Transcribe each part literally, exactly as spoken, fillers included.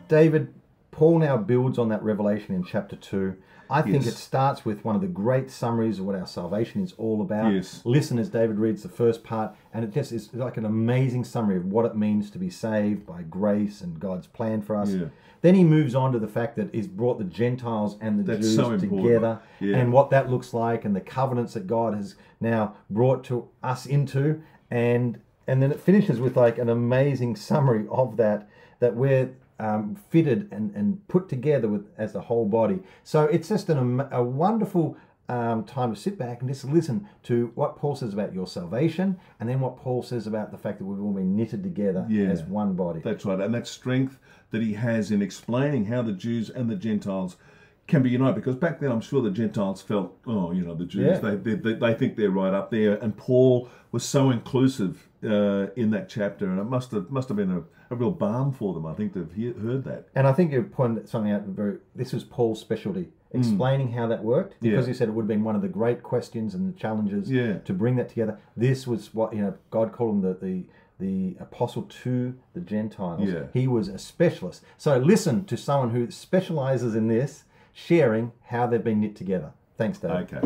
David, Paul now builds on that revelation in chapter two. I think Yes. it starts with one of the great summaries of what our salvation is all about. Yes. Listen as David reads the first part, and it just is like an amazing summary of what it means to be saved by grace and God's plan for us. Yeah. Then he moves on to the fact that he's brought the Gentiles and the That's Jews so important. together, Yeah. and what that looks like, and the covenants that God has now brought to us into, and and then it finishes with like an amazing summary of that, that we're um, fitted and, and put together with as the whole body. So it's just an, am- a wonderful um, time to sit back and just listen to what Paul says about your salvation, and then what Paul says about the fact that we've all been knitted together Yeah. as one body. That's right. And that strength that he has in explaining how the Jews and the Gentiles can be united. Because back then, I'm sure the Gentiles felt, oh, you know, the Jews, Yeah. they, they, they, they think they're right up there. And Paul was so inclusive uh, in that chapter. And it must have must have been a, a real balm for them, I think, to have he- heard that. And I think you pointed something out very. This was Paul's specialty, explaining how that worked, because Yeah. he said it would have been one of the great questions and the challenges Yeah. to bring that together. This was what, you know, God called him the the, the apostle to the Gentiles. Yeah. He was a specialist. So listen to someone who specializes in this, sharing how they've been knit together. Thanks, Dave. Okay.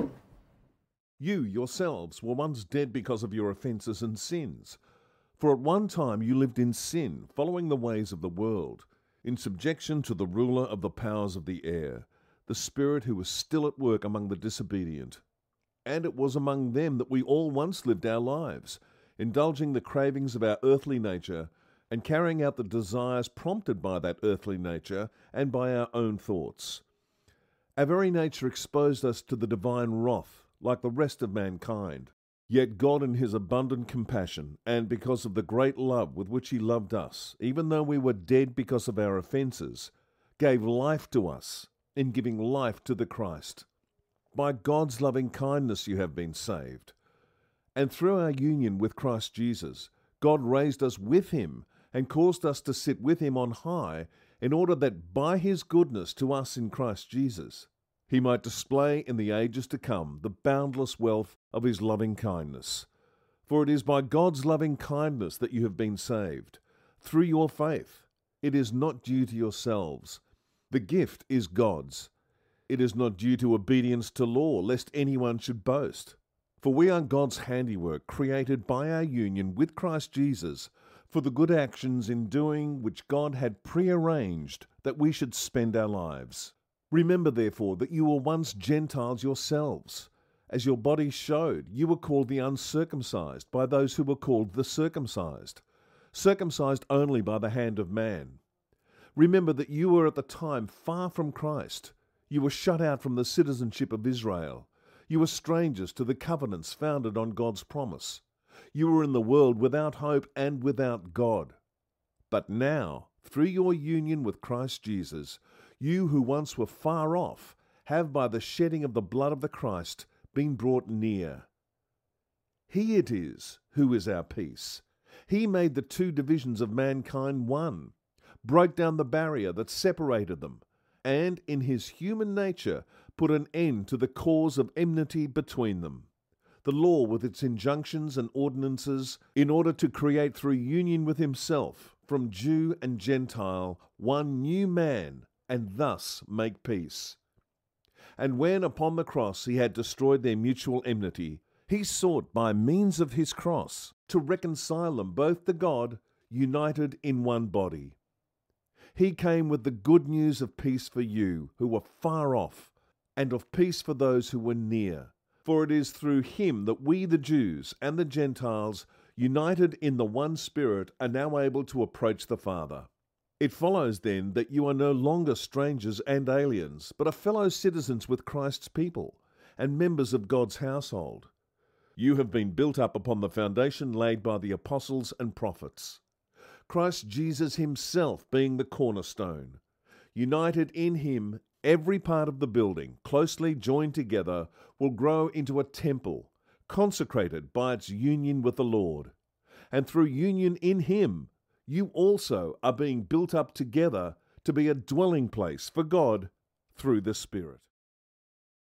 You yourselves were once dead because of your offences and sins. For at one time you lived in sin, following the ways of the world, in subjection to the ruler of the powers of the air, the spirit who was still at work among the disobedient. And it was among them that we all once lived our lives, indulging the cravings of our earthly nature, and carrying out the desires prompted by that earthly nature and by our own thoughts. Our very nature exposed us to the divine wrath, like the rest of mankind. Yet God, in his abundant compassion, and because of the great love with which he loved us, even though we were dead because of our offences, gave life to us in giving life to the Christ. By God's loving kindness you have been saved. And through our union with Christ Jesus, God raised us with him and caused us to sit with him on high, in order that by his goodness to us in Christ Jesus, he might display in the ages to come the boundless wealth of his loving kindness. For it is by God's loving kindness that you have been saved, through your faith. It is not due to yourselves. The gift is God's. It is not due to obedience to law, lest anyone should boast. For we are God's handiwork, created by our union with Christ Jesus, for the good actions in doing which God had prearranged that we should spend our lives. Remember, therefore, that you were once Gentiles yourselves. As your body showed, you were called the uncircumcised by those who were called the circumcised, circumcised only by the hand of man. Remember that you were at the time far from Christ. You were shut out from the citizenship of Israel. You were strangers to the covenants founded on God's promise. You were in the world without hope and without God. But now, through your union with Christ Jesus, you who once were far off have by the shedding of the blood of the Christ been brought near. He it is who is our peace. He made the two divisions of mankind one, broke down the barrier that separated them, and in his human nature put an end to the cause of enmity between them, the law with its injunctions and ordinances, in order to create through union with himself, from Jew and Gentile, one new man, and thus make peace. And when upon the cross he had destroyed their mutual enmity, he sought by means of his cross to reconcile them both to God, united in one body. He came with the good news of peace for you who were far off, and of peace for those who were near. For it is through him that we, the Jews and the Gentiles, united in the one Spirit, are now able to approach the Father. It follows then that you are no longer strangers and aliens, but are fellow citizens with Christ's people, and members of God's household. You have been built up upon the foundation laid by the apostles and prophets, Christ Jesus himself being the cornerstone. United in him, every part of the building, closely joined together, will grow into a temple, consecrated by its union with the Lord. And through union in him, you also are being built up together to be a dwelling place for God through the Spirit.